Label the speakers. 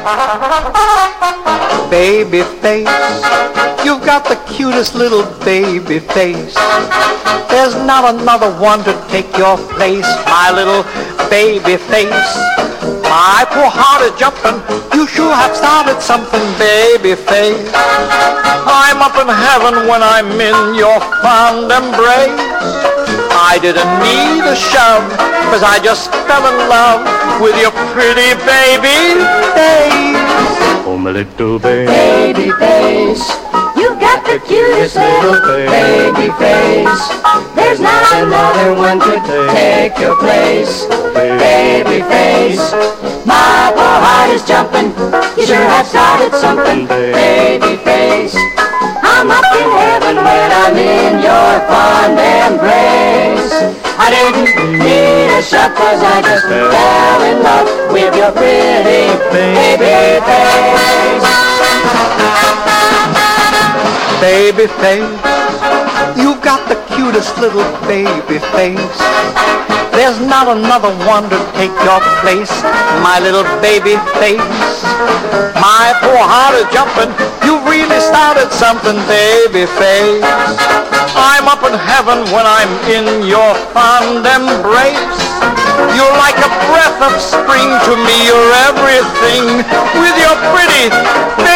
Speaker 1: Baby face, you've got the cutest little baby face. There's not another one to take your place, my little baby face. My poor heart is jumping, you sure have started something, baby face. I'm up in heaven when I'm in your fond embrace. I didn't need a shove, 'cause I just fell in love with your pretty baby face.
Speaker 2: Oh, my little baby.
Speaker 3: Baby face, you've got the cutest little baby face. There's not another one to take your place, baby face. My poor heart is jumping, you sure have started something, baby face. I'm up in heaven when I'm in your fond embrace. I didn't need a shot 'cause I just fell in love with your pretty baby face.
Speaker 1: Baby face, you've got the cutest little baby face. There's not another one to take your place, my little baby face. My poor heart is jumping, you really started something, baby face. I'm up in heaven when I'm in your fond embrace. You're like a breath of spring to me, you're everything with your pretty